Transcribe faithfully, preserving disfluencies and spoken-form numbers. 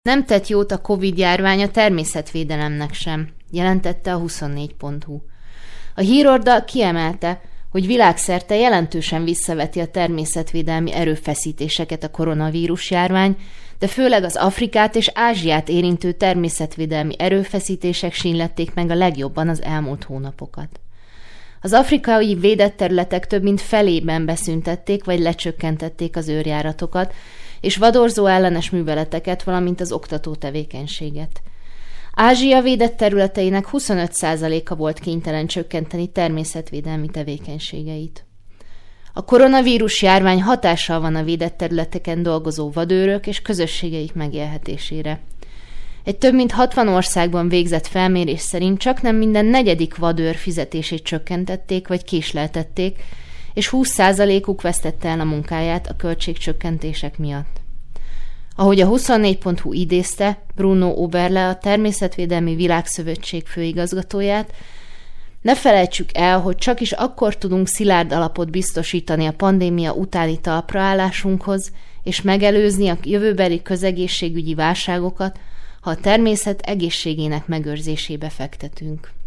Nem tett jót a Covid-járvány a természetvédelemnek sem, jelentette a huszonnégy pont hu. A híroldal kiemelte, hogy világszerte jelentősen visszaveti a természetvédelmi erőfeszítéseket a koronavírus járvány, de főleg az Afrikát és Ázsiát érintő természetvédelmi erőfeszítések sínlették meg a legjobban az elmúlt hónapokat. Az afrikai védett területek több mint felében beszüntették vagy lecsökkentették az őrjáratokat és vadorzó ellenes műveleteket, valamint az oktató tevékenységet. Ázsia védett területeinek huszonöt százaléka volt kénytelen csökkenteni természetvédelmi tevékenységeit. A koronavírus járvány hatással van a védett területeken dolgozó vadőrök és közösségeik megélhetésére. Egy több mint hatvan országban végzett felmérés szerint csaknem minden negyedik vadőr fizetését csökkentették vagy késleltették, és húsz százalékuk vesztette el a munkáját a költségcsökkentések miatt. Ahogy a huszonnégy pont hu idézte Bruno Oberle, a Természetvédelmi Világszövetség főigazgatóját, ne felejtsük el, hogy csak is akkor tudunk szilárd alapot biztosítani a pandémia utáni talpraállásunkhoz, és megelőzni a jövőbeli közegészségügyi válságokat, ha a természet egészségének megőrzésébe fektetünk.